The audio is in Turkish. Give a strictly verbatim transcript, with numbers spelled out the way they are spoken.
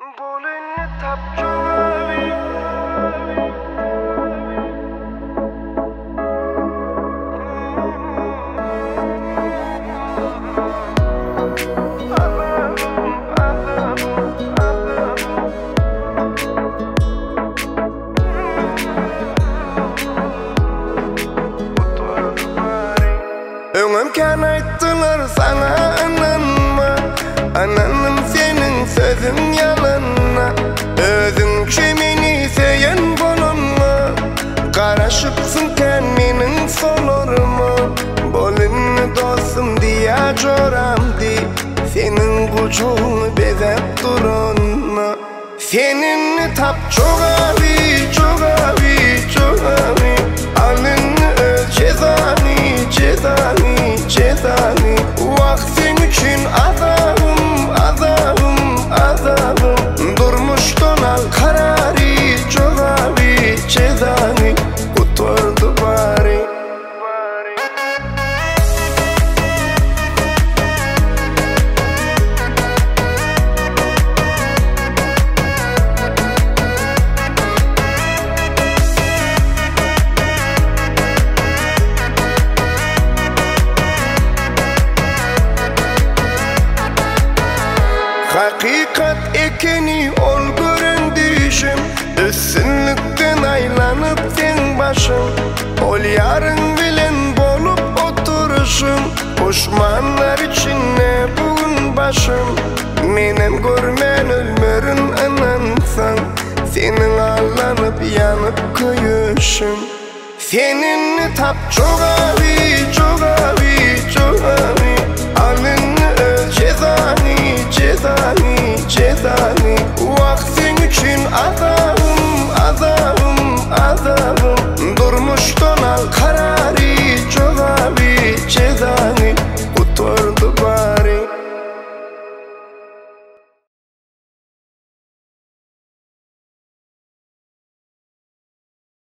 Bolini tapjovi Öňem kan aýtdylar sana ananma, ananım senin sözün yalanma. Özüňçe meni seýen bolanma, garaşypsyň sen meniň solarma. Bolini dostum diýä joramdy, seniň guçugyny bezep duranma. Seninni tap çogaby, çogaby, çogaby, alynny öz cezany, cezany, cezany. Wagtyň üçin azabym, azabym, azabym. Durmuşdan al karary, çogaby, cezany. Gutardy bari. Hakikat ekeni ol görendişim, üstünlükten aylanyp sen başım. Ol yarın bilen bolup oturuşum, uşmanlar içinde bugün başım. Menem görmen ölmörün anansan, senin allanıp yanıp köyüşüm. Seninni tap çogaby, çogaby, çogaby,